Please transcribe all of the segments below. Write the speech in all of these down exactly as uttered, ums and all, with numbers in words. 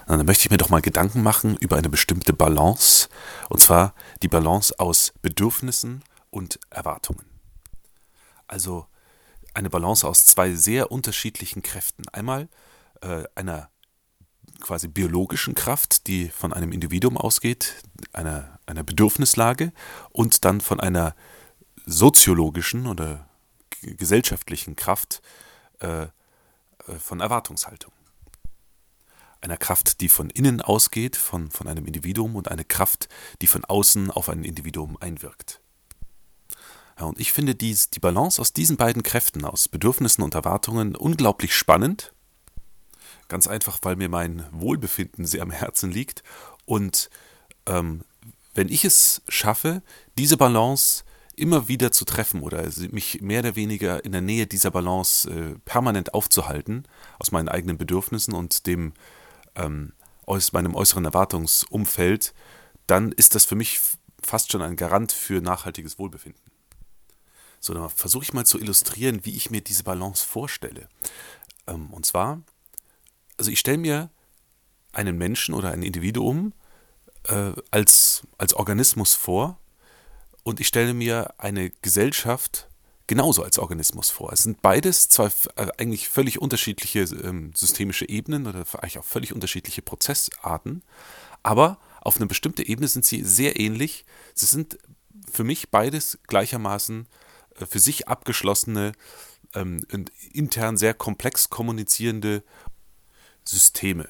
Dann möchte ich mir doch mal Gedanken machen über eine bestimmte Balance, und zwar die Balance aus Bedürfnissen und Erwartungen. Also eine Balance aus zwei sehr unterschiedlichen Kräften. Einmal äh, einer quasi biologischen Kraft, die von einem Individuum ausgeht, einer, einer Bedürfnislage, und dann von einer soziologischen oder g- gesellschaftlichen Kraft äh, äh, von Erwartungshaltung. Einer Kraft, die von innen ausgeht, von, von einem Individuum, und eine Kraft, die von außen auf ein Individuum einwirkt. Ja, und ich finde dies, die Balance aus diesen beiden Kräften, aus Bedürfnissen und Erwartungen, unglaublich spannend. Ganz einfach, weil mir mein Wohlbefinden sehr am Herzen liegt. Und ähm, wenn ich es schaffe, diese Balance immer wieder zu treffen oder mich mehr oder weniger in der Nähe dieser Balance äh, permanent aufzuhalten, aus meinen eigenen Bedürfnissen und dem ähm, aus meinem äußeren Erwartungsumfeld, dann ist das für mich f- fast schon ein Garant für nachhaltiges Wohlbefinden. So, dann versuche ich mal zu illustrieren, wie ich mir diese Balance vorstelle. Ähm, und zwar, also ich stelle mir einen Menschen oder ein Individuum äh, als, als Organismus vor, und ich stelle mir eine Gesellschaft genauso als Organismus vor. Es sind beides zwei f- äh, eigentlich völlig unterschiedliche ähm, systemische Ebenen oder eigentlich auch völlig unterschiedliche Prozessarten, aber auf eine bestimmte Ebene sind sie sehr ähnlich. Sie sind für mich beides gleichermaßen äh, für sich abgeschlossene ähm, und intern sehr komplex kommunizierende Systeme.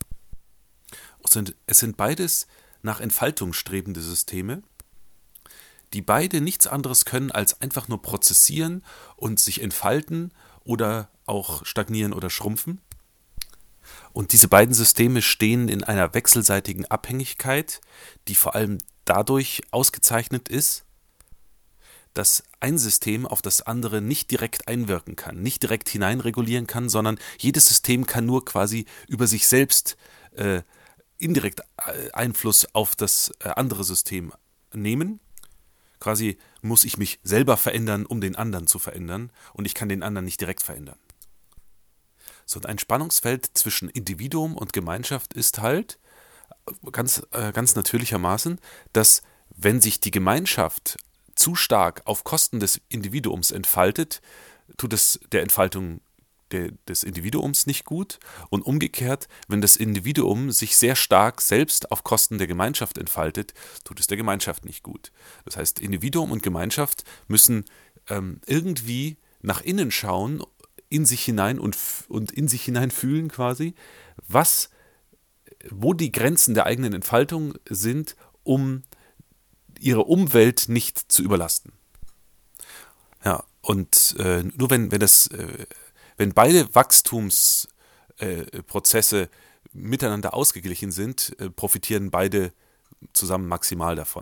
Es sind, es sind beides nach Entfaltung strebende Systeme, die beide nichts anderes können als einfach nur prozessieren und sich entfalten oder auch stagnieren oder schrumpfen. Und diese beiden Systeme stehen in einer wechselseitigen Abhängigkeit, die vor allem dadurch ausgezeichnet ist, dass ein System auf das andere nicht direkt einwirken kann, nicht direkt hineinregulieren kann, sondern jedes System kann nur quasi über sich selbst äh, indirekt äh, Einfluss auf das äh, andere System nehmen. Quasi muss ich mich selber verändern, um den anderen zu verändern, und ich kann den anderen nicht direkt verändern. So, und ein Spannungsfeld zwischen Individuum und Gemeinschaft ist halt ganz, äh, ganz natürlichermaßen, dass wenn sich die Gemeinschaft zu stark auf Kosten des Individuums entfaltet, tut es der Entfaltung der, des Individuums nicht gut, und umgekehrt, wenn das Individuum sich sehr stark selbst auf Kosten der Gemeinschaft entfaltet, tut es der Gemeinschaft nicht gut. Das heißt, Individuum und Gemeinschaft müssen ähm, irgendwie nach innen schauen, in sich hinein und, und in sich hinein fühlen quasi, was, wo die Grenzen der eigenen Entfaltung sind, um ihre Umwelt nicht zu überlasten. Ja, und äh, nur wenn, wenn das, äh, wenn beide Wachstumsprozesse äh, Prozesse miteinander ausgeglichen sind, äh, profitieren beide zusammen maximal davon.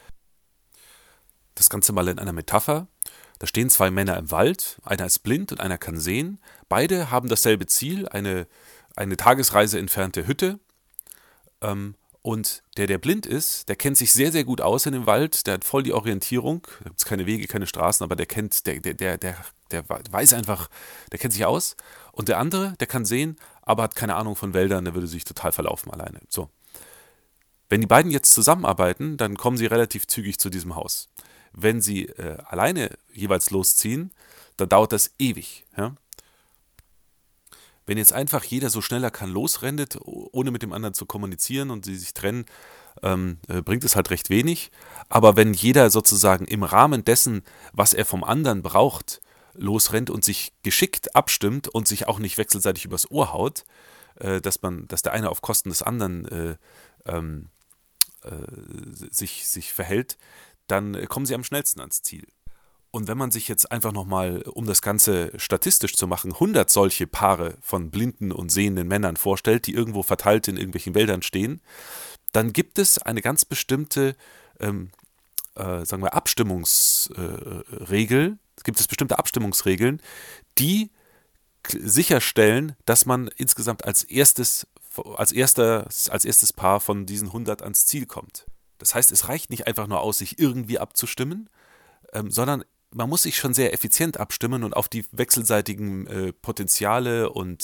Das Ganze mal in einer Metapher. Da stehen zwei Männer im Wald, einer ist blind und einer kann sehen. Beide haben dasselbe Ziel, eine, eine Tagesreise entfernte Hütte. Ähm, und der, der blind ist, der kennt sich sehr, sehr gut aus in dem Wald, der hat voll die Orientierung, da gibt es keine Wege, keine Straßen, aber der kennt, der, der, der, der, der weiß einfach, der kennt sich aus. Und der andere, der kann sehen, aber hat keine Ahnung von Wäldern, der würde sich total verlaufen alleine. So. Wenn die beiden jetzt zusammenarbeiten, dann kommen sie relativ zügig zu diesem Haus. Wenn sie äh, alleine jeweils losziehen, dann dauert das ewig. Ja? Wenn jetzt einfach jeder so schnell er kann losrennt, ohne mit dem anderen zu kommunizieren, und sie sich trennen, ähm, äh, bringt es halt recht wenig. Aber wenn jeder sozusagen im Rahmen dessen, was er vom anderen braucht, losrennt und sich geschickt abstimmt und sich auch nicht wechselseitig übers Ohr haut, äh, dass man, dass der eine auf Kosten des anderen äh, ähm, äh, sich, sich verhält, dann äh, kommen sie am schnellsten ans Ziel. Und wenn man sich jetzt einfach nochmal, um das Ganze statistisch zu machen, hundert solche Paare von blinden und sehenden Männern vorstellt, die irgendwo verteilt in irgendwelchen Wäldern stehen, dann gibt es eine ganz bestimmte, ähm, äh, sagen wir, Abstimmungsregel, es gibt es bestimmte Abstimmungsregeln, die k- sicherstellen, dass man insgesamt als erstes, als erstes, als erstes Paar von diesen hundert ans Ziel kommt. Das heißt, es reicht nicht einfach nur aus, sich irgendwie abzustimmen, ähm, sondern man muss sich schon sehr effizient abstimmen und auf die wechselseitigen äh, Potenziale und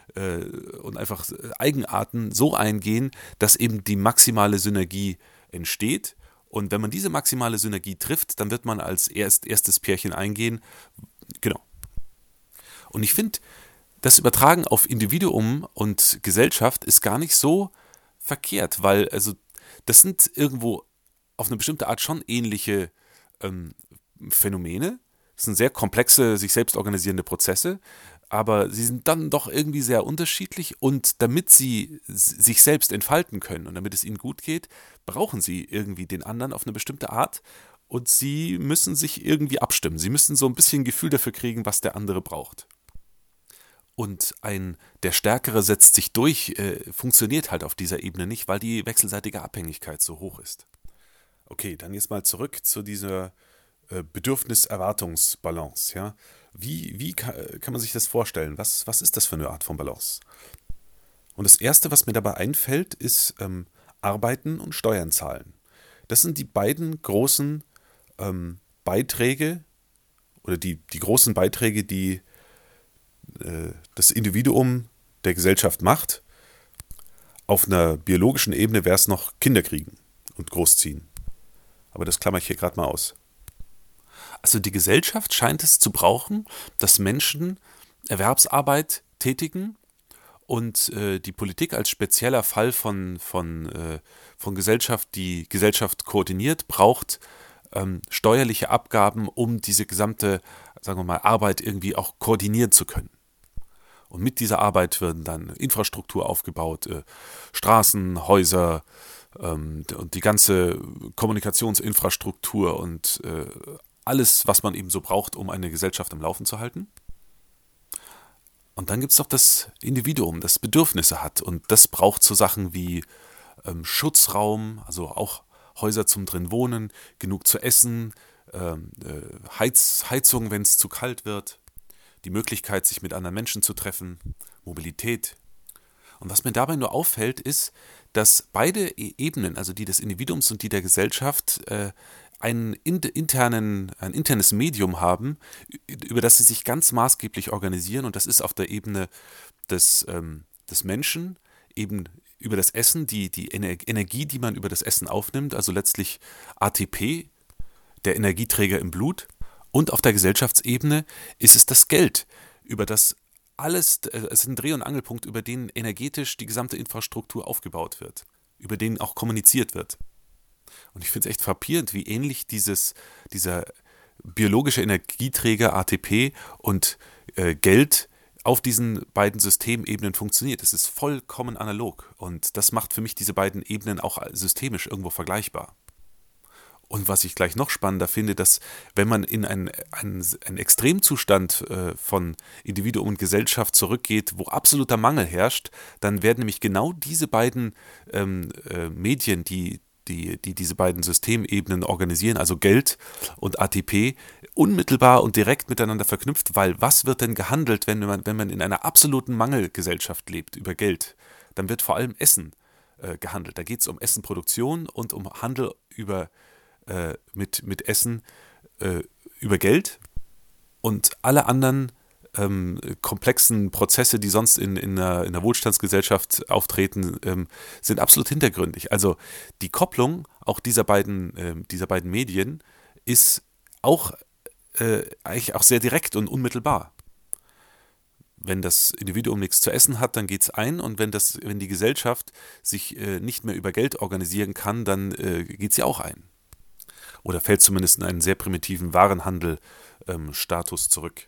äh, und einfach Eigenarten so eingehen, dass eben die maximale Synergie entsteht. Und wenn man diese maximale Synergie trifft, dann wird man als erst, erstes Pärchen eingehen. Genau. Und ich finde, das Übertragen auf Individuum und Gesellschaft ist gar nicht so verkehrt, weil also das sind irgendwo auf eine bestimmte Art schon ähnliche ähm, Phänomene. Das sind sehr komplexe, sich selbst organisierende Prozesse, aber sie sind dann doch irgendwie sehr unterschiedlich und damit sie s- sich selbst entfalten können und damit es ihnen gut geht, brauchen sie irgendwie den anderen auf eine bestimmte Art und sie müssen sich irgendwie abstimmen. Sie müssen so ein bisschen Gefühl dafür kriegen, was der andere braucht. Und ein der Stärkere setzt sich durch, äh, funktioniert halt auf dieser Ebene nicht, weil die wechselseitige Abhängigkeit so hoch ist. Okay, dann jetzt mal zurück zu dieser äh, Bedürfnis-Erwartungs-Balance. Ja? Wie, wie kann, kann man sich das vorstellen? Was, was ist das für eine Art von Balance? Und das Erste, was mir dabei einfällt, ist ähm, Arbeiten und Steuern zahlen. Das sind die beiden großen ähm, Beiträge oder die, die großen Beiträge, die äh, das Individuum der Gesellschaft macht. Auf einer biologischen Ebene wäre es noch Kinder kriegen und großziehen. Aber das klammer ich hier gerade mal aus. Also die Gesellschaft scheint es zu brauchen, dass Menschen Erwerbsarbeit tätigen und äh, die Politik als spezieller Fall von, von, äh, von Gesellschaft, die Gesellschaft koordiniert, braucht ähm, steuerliche Abgaben, um diese gesamte, sagen wir mal, Arbeit irgendwie auch koordinieren zu können. Und mit dieser Arbeit werden dann Infrastruktur aufgebaut, äh, Straßen, Häuser ähm, und die ganze Kommunikationsinfrastruktur und äh, alles, was man eben so braucht, um eine Gesellschaft am Laufen zu halten. Und dann gibt es doch das Individuum, das Bedürfnisse hat. Und das braucht so Sachen wie ähm, Schutzraum, also auch Häuser zum drin wohnen, genug zu essen, ähm, äh, Heiz, Heizung, wenn es zu kalt wird, die Möglichkeit, sich mit anderen Menschen zu treffen, Mobilität. Und was mir dabei nur auffällt, ist, dass beide E- Ebenen, also die des Individuums und die der Gesellschaft, äh, einen in- internen, ein internes Medium haben, ü- über das sie sich ganz maßgeblich organisieren. Und das ist auf der Ebene des, ähm, des Menschen, eben über das Essen, die, die Ener Energie, die man über das Essen aufnimmt, also letztlich A T P, der Energieträger im Blut. Und auf der Gesellschaftsebene ist es das Geld, über das alles, äh, es ist ein Dreh- und Angelpunkt, über den energetisch die gesamte Infrastruktur aufgebaut wird, über den auch kommuniziert wird. Und ich finde es echt frappierend, wie ähnlich dieses, dieser biologische Energieträger A T P und äh, Geld auf diesen beiden Systemebenen funktioniert. Es ist vollkommen analog und das macht für mich diese beiden Ebenen auch systemisch irgendwo vergleichbar. Und was ich gleich noch spannender finde, dass wenn man in einen, einen, einen Extremzustand äh, von Individuum und Gesellschaft zurückgeht, wo absoluter Mangel herrscht, dann werden nämlich genau diese beiden ähm, äh, Medien, die, die, die diese beiden Systemebenen organisieren, also Geld und A T P, unmittelbar und direkt miteinander verknüpft, weil was wird denn gehandelt, wenn man, wenn man in einer absoluten Mangelgesellschaft lebt über Geld? Dann wird vor allem Essen äh, gehandelt. Da geht es um Essenproduktion und um Handel über äh, mit, mit Essen äh, über Geld und alle anderen ähm, komplexen Prozesse, die sonst in, in, einer, in einer Wohlstandsgesellschaft auftreten, ähm, sind absolut hintergründig. Also die Kopplung auch dieser beiden, äh, dieser beiden Medien ist auch äh, eigentlich auch sehr direkt und unmittelbar. Wenn das Individuum nichts zu essen hat, dann geht es ein und wenn, das, wenn die Gesellschaft sich äh, nicht mehr über Geld organisieren kann, dann äh, geht sie auch ein. Oder fällt zumindest in einen sehr primitiven Warenhandel-Status ähm, zurück.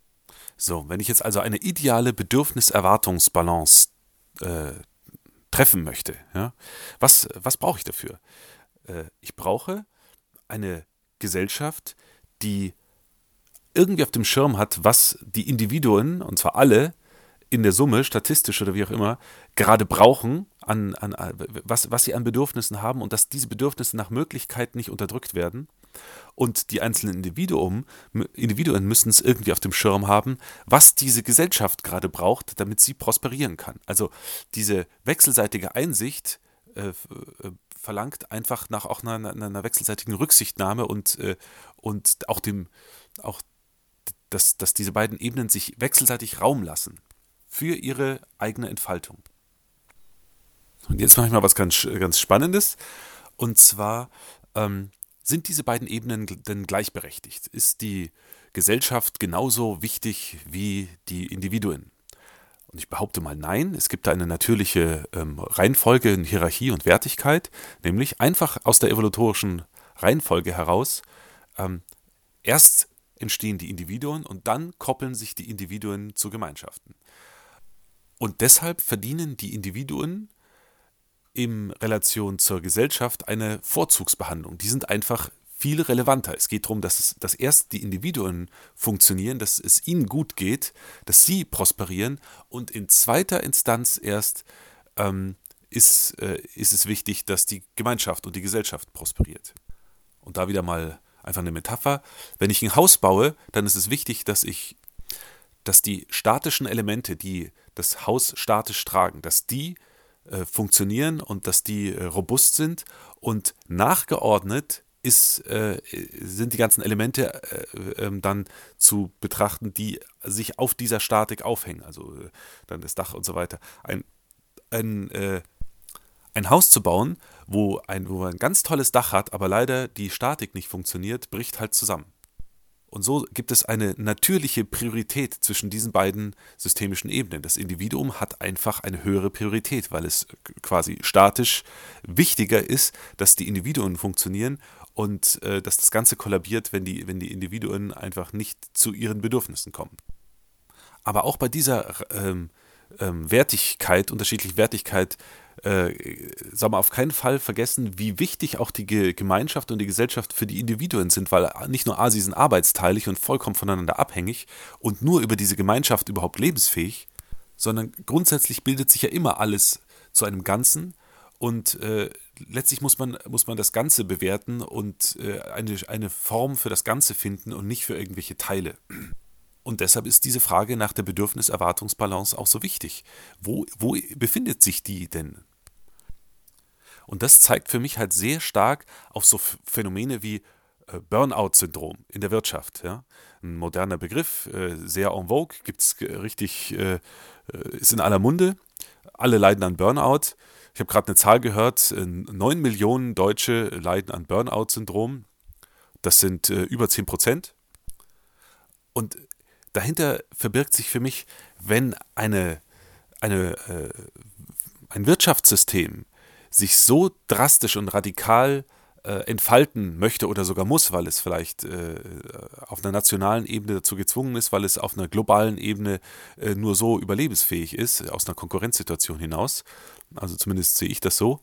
So, wenn ich jetzt also eine ideale Bedürfnis-Erwartungs-Balance äh, treffen möchte, ja, was, was brauche ich dafür? Äh, ich brauche eine Gesellschaft, die irgendwie auf dem Schirm hat, was die Individuen, und zwar alle, in der Summe, statistisch oder wie auch immer, gerade brauchen, an, an, was, was sie an Bedürfnissen haben und dass diese Bedürfnisse nach Möglichkeit nicht unterdrückt werden. Und die einzelnen Individuen, Individuen müssen es irgendwie auf dem Schirm haben, was diese Gesellschaft gerade braucht, damit sie prosperieren kann. Also diese wechselseitige Einsicht äh, verlangt einfach nach auch einer, einer wechselseitigen Rücksichtnahme und, äh, und auch dem, auch dass, dass diese beiden Ebenen sich wechselseitig Raum lassen. für ihre eigene Entfaltung. Und jetzt mache ich mal was ganz, ganz Spannendes. Und zwar ähm, sind diese beiden Ebenen denn gleichberechtigt? Ist die Gesellschaft genauso wichtig wie die Individuen? Und ich behaupte mal nein, es gibt da eine natürliche ähm, Reihenfolge in Hierarchie und Wertigkeit, nämlich einfach aus der evolutorischen Reihenfolge heraus. Ähm, erst entstehen die Individuen und dann koppeln sich die Individuen zu Gemeinschaften. Und deshalb verdienen die Individuen in Relation zur Gesellschaft eine Vorzugsbehandlung. Die sind einfach viel relevanter. Es geht darum, dass, es, dass erst die Individuen funktionieren, dass es ihnen gut geht, dass sie prosperieren und in zweiter Instanz erst ähm, ist, äh, ist es wichtig, dass die Gemeinschaft und die Gesellschaft prosperiert. Und da wieder mal einfach eine Metapher. Wenn ich ein Haus baue, dann ist es wichtig, dass ich, dass die statischen Elemente, die das Haus statisch tragen, dass die äh, funktionieren und dass die äh, robust sind und nachgeordnet ist, äh, sind die ganzen Elemente äh, äh, dann zu betrachten, die sich auf dieser Statik aufhängen, also äh, dann das Dach und so weiter. Ein, ein, äh, ein Haus zu bauen, wo ein, wo man ein ganz tolles Dach hat, aber leider die Statik nicht funktioniert, bricht halt zusammen. Und so gibt es eine natürliche Priorität zwischen diesen beiden systemischen Ebenen. Das Individuum hat einfach eine höhere Priorität, weil es quasi statisch wichtiger ist, dass die Individuen funktionieren und äh, dass das Ganze kollabiert, wenn die, wenn die Individuen einfach nicht zu ihren Bedürfnissen kommen. Aber auch bei dieser ähm, ähm, Wertigkeit, unterschiedlichen Wertigkeit, äh, sagen wir auf keinen Fall vergessen, wie wichtig auch die Ge- Gemeinschaft und die Gesellschaft für die Individuen sind, weil nicht nur A, sie sind arbeitsteilig und vollkommen voneinander abhängig und nur über diese Gemeinschaft überhaupt lebensfähig, sondern grundsätzlich bildet sich ja immer alles zu einem Ganzen und äh, letztlich muss man, muss man das Ganze bewerten und äh, eine, eine Form für das Ganze finden und nicht für irgendwelche Teile. Und deshalb ist diese Frage nach der Bedürfnis-Erwartungsbalance auch so wichtig. Wo, wo befindet sich die denn? Und das zeigt für mich halt sehr stark auf so Phänomene wie äh, Burnout-Syndrom in der Wirtschaft. Ja? Ein moderner Begriff, äh, sehr en vogue, gibt's richtig, äh, ist in aller Munde. Alle leiden an Burnout. Ich habe gerade eine Zahl gehört, äh, neun Millionen Deutsche leiden an Burnout-Syndrom. Das sind äh, über zehn Prozent. Und dahinter verbirgt sich für mich, wenn eine, eine, äh, ein Wirtschaftssystem sich so drastisch und radikal äh, entfalten möchte oder sogar muss, weil es vielleicht äh, auf einer nationalen Ebene dazu gezwungen ist, weil es auf einer globalen Ebene äh, nur so überlebensfähig ist, aus einer Konkurrenzsituation hinaus. Also zumindest sehe ich das so.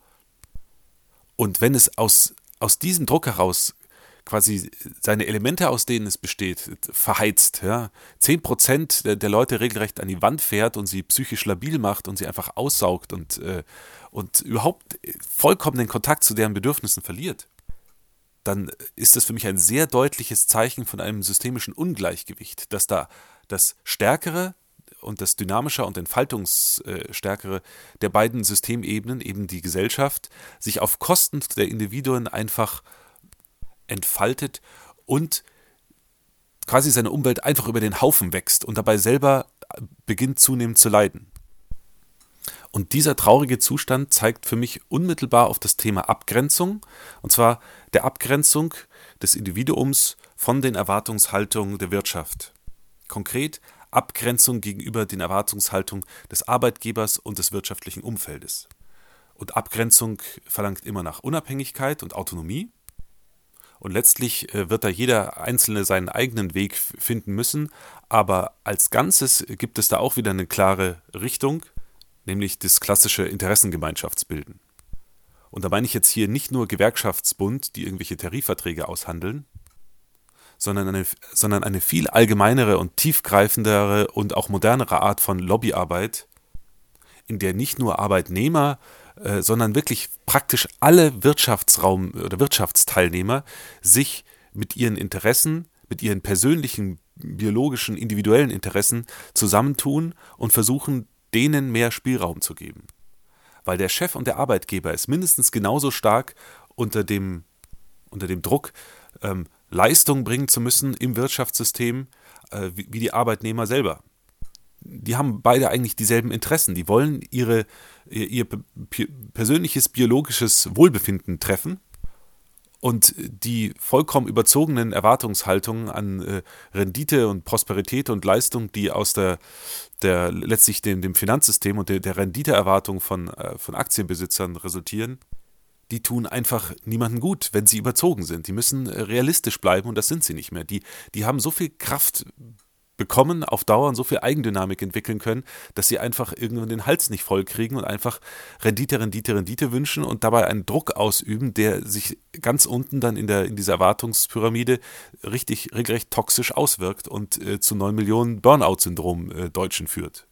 Und wenn es aus, aus diesem Druck heraus quasi seine Elemente, aus denen es besteht, verheizt, ja, zehn Prozent der, der Leute regelrecht an die Wand fährt und sie psychisch labil macht und sie einfach aussaugt und, äh, und überhaupt vollkommen den Kontakt zu deren Bedürfnissen verliert, dann ist das für mich ein sehr deutliches Zeichen von einem systemischen Ungleichgewicht, dass da das Stärkere und das Dynamische und Entfaltungsstärkere der beiden Systemebenen, eben die Gesellschaft, sich auf Kosten der Individuen einfach entfaltet und quasi seine Umwelt einfach über den Haufen wächst und dabei selber beginnt zunehmend zu leiden. Und dieser traurige Zustand zeigt für mich unmittelbar auf das Thema Abgrenzung, und zwar der Abgrenzung des Individuums von den Erwartungshaltungen der Wirtschaft. Konkret Abgrenzung gegenüber den Erwartungshaltungen des Arbeitgebers und des wirtschaftlichen Umfeldes. Und Abgrenzung verlangt immer nach Unabhängigkeit und Autonomie. Und letztlich äh, wird da jeder Einzelne seinen eigenen Weg f- finden müssen, aber als Ganzes gibt es da auch wieder eine klare Richtung, nämlich das klassische Interessengemeinschaftsbilden. Und da meine ich jetzt hier nicht nur Gewerkschaftsbund, die irgendwelche Tarifverträge aushandeln, sondern eine, sondern eine viel allgemeinere und tiefgreifendere und auch modernere Art von Lobbyarbeit, in der nicht nur Arbeitnehmer, äh, sondern wirklich praktisch alle Wirtschaftsraum oder Wirtschaftsteilnehmer sich mit ihren Interessen, mit ihren persönlichen, biologischen, individuellen Interessen zusammentun und versuchen, denen mehr Spielraum zu geben. Weil der Chef und der Arbeitgeber ist mindestens genauso stark unter dem, unter dem Druck, ähm, Leistung bringen zu müssen im Wirtschaftssystem, äh, wie, wie die Arbeitnehmer selber. die haben beide eigentlich dieselben Interessen. Die wollen ihre, ihr, ihr persönliches biologisches Wohlbefinden treffen. Und die vollkommen überzogenen Erwartungshaltungen an äh, Rendite und Prosperität und Leistung, die aus der, der letztlich dem, dem Finanzsystem und der, der Renditeerwartung von, äh, von Aktienbesitzern resultieren, die tun einfach niemandem gut, wenn sie überzogen sind. Die müssen äh, realistisch bleiben und das sind sie nicht mehr. Die, die haben so viel Kraft bekommen, auf Dauer und so viel Eigendynamik entwickeln können, dass sie einfach irgendwann den Hals nicht voll kriegen und einfach Rendite, Rendite, Rendite wünschen und dabei einen Druck ausüben, der sich ganz unten dann in der in dieser Erwartungspyramide richtig regelrecht toxisch auswirkt und äh, zu neun Millionen Burnout-Syndrom äh, Deutschen führt.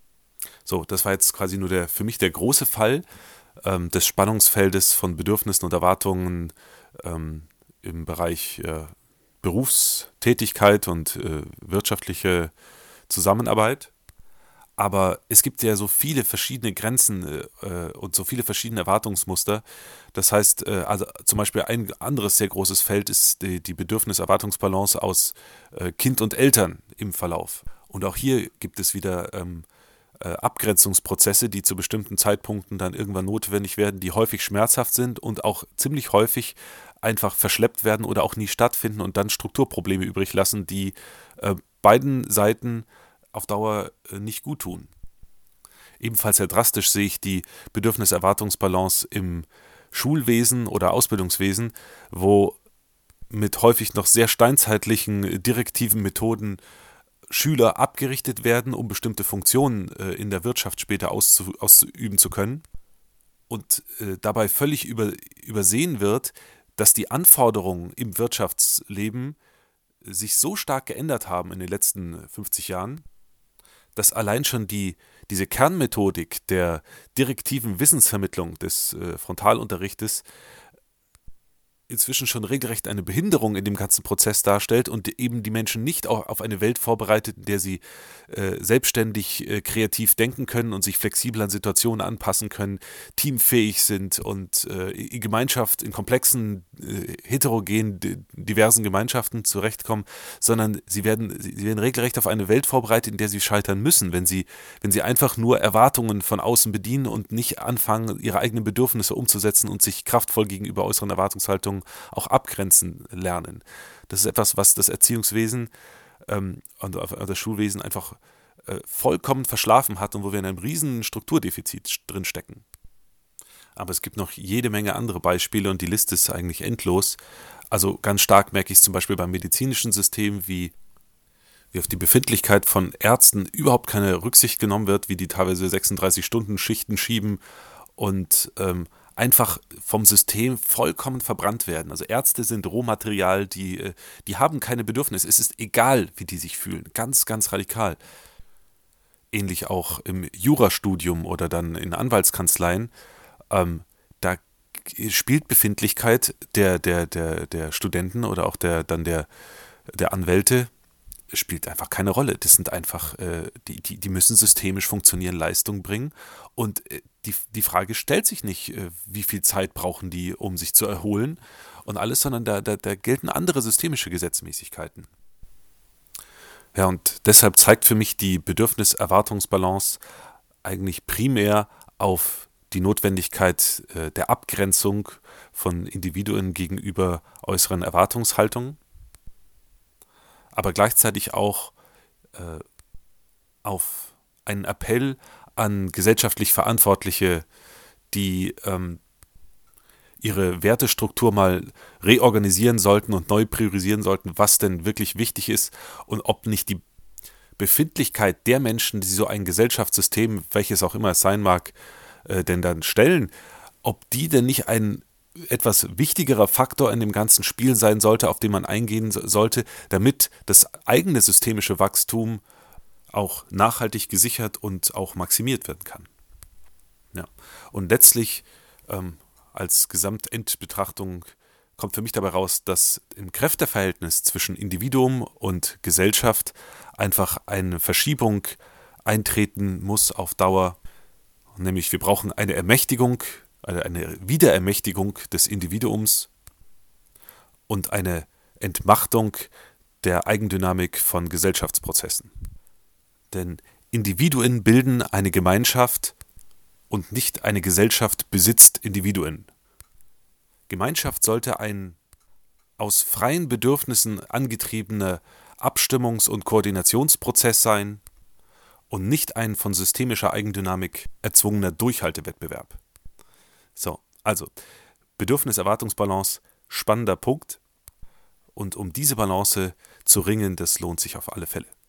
So, das war jetzt quasi nur der für mich der große Fall ähm, des Spannungsfeldes von Bedürfnissen und Erwartungen ähm, im Bereich äh, Berufstätigkeit und äh, wirtschaftliche Zusammenarbeit. Aber es gibt ja so viele verschiedene Grenzen äh, und so viele verschiedene Erwartungsmuster. Das heißt, äh, also zum Beispiel ein anderes sehr großes Feld ist die, die Bedürfnis-Erwartungsbalance aus äh, Kind und Eltern im Verlauf. Und auch hier gibt es wieder ähm, äh, Abgrenzungsprozesse, die zu bestimmten Zeitpunkten dann irgendwann notwendig werden, die häufig schmerzhaft sind und auch ziemlich häufig einfach verschleppt werden oder auch nie stattfinden und dann Strukturprobleme übrig lassen, die äh, beiden Seiten auf Dauer äh, nicht gut tun. Ebenfalls sehr drastisch sehe ich die Bedürfnis-Erwartungsbalance im Schulwesen oder Ausbildungswesen, wo mit häufig noch sehr steinzeitlichen direktiven Methoden Schüler abgerichtet werden, um bestimmte Funktionen äh, in der Wirtschaft später auszu- auszuüben zu können und äh, dabei völlig über- übersehen wird, dass die Anforderungen im Wirtschaftsleben sich so stark geändert haben in den letzten fünfzig Jahren, dass allein schon die, diese Kernmethodik der direktiven Wissensvermittlung des äh, Frontalunterrichtes inzwischen schon regelrecht eine Behinderung in dem ganzen Prozess darstellt und eben die Menschen nicht auch auf eine Welt vorbereitet, in der sie äh, selbstständig äh, kreativ denken können und sich flexibel an Situationen anpassen können, teamfähig sind und äh, in Gemeinschaft, in komplexen, äh, heterogenen, diversen Gemeinschaften zurechtkommen, sondern sie werden, sie werden regelrecht auf eine Welt vorbereitet, in der sie scheitern müssen, wenn sie, wenn sie einfach nur Erwartungen von außen bedienen und nicht anfangen, ihre eigenen Bedürfnisse umzusetzen und sich kraftvoll gegenüber äußeren Erwartungshaltungen auch abgrenzen lernen. Das ist etwas, was das Erziehungswesen ähm, und das Schulwesen einfach äh, vollkommen verschlafen hat und wo wir in einem riesen Strukturdefizit drin stecken. Aber es gibt noch jede Menge andere Beispiele und die Liste ist eigentlich endlos. Also ganz stark merke ich es zum Beispiel beim medizinischen System, wie, wie auf die Befindlichkeit von Ärzten überhaupt keine Rücksicht genommen wird, wie die teilweise sechsunddreißig-Stunden-Schichten schieben und ähm, einfach vom System vollkommen verbrannt werden. Also Ärzte sind Rohmaterial, die, die haben keine Bedürfnisse. Es ist egal, wie die sich fühlen. Ganz, ganz radikal. Ähnlich auch im Jurastudium oder dann in Anwaltskanzleien. Ähm, da spielt Befindlichkeit der, der, der, der Studenten oder auch der, dann der, der Anwälte spielt einfach keine Rolle. Das sind einfach, äh, die, die, die müssen systemisch funktionieren, Leistung bringen und äh, die, die Frage stellt sich nicht, äh, wie viel Zeit brauchen die, um sich zu erholen und alles, sondern da, da, da gelten andere systemische Gesetzmäßigkeiten. Ja, und deshalb zeigt für mich die Bedürfnis-Erwartungsbalance eigentlich primär auf die Notwendigkeit äh, der Abgrenzung von Individuen gegenüber äußeren Erwartungshaltungen, aber gleichzeitig auch äh, auf einen Appell an gesellschaftlich Verantwortliche, die ähm, ihre Wertestruktur mal reorganisieren sollten und neu priorisieren sollten, was denn wirklich wichtig ist und ob nicht die Befindlichkeit der Menschen, die so ein Gesellschaftssystem, welches auch immer es sein mag, äh, denn dann stellen, ob die denn nicht ein etwas wichtigerer Faktor in dem ganzen Spiel sein sollte, auf den man eingehen sollte, damit das eigene systemische Wachstum auch nachhaltig gesichert und auch maximiert werden kann. Ja. Und letztlich ähm, als Gesamtendbetrachtung kommt für mich dabei raus, dass im Kräfteverhältnis zwischen Individuum und Gesellschaft einfach eine Verschiebung eintreten muss auf Dauer, nämlich wir brauchen eine Ermächtigung, eine Wiederermächtigung des Individuums und eine Entmachtung der Eigendynamik von Gesellschaftsprozessen. Denn Individuen bilden eine Gemeinschaft und nicht eine Gesellschaft besitzt Individuen. Gemeinschaft sollte ein aus freien Bedürfnissen angetriebener Abstimmungs- und Koordinationsprozess sein und nicht ein von systemischer Eigendynamik erzwungener Durchhaltewettbewerb. So, also Bedürfnis-Erwartungsbalance, spannender Punkt. Und um diese Balance zu ringen, das lohnt sich auf alle Fälle.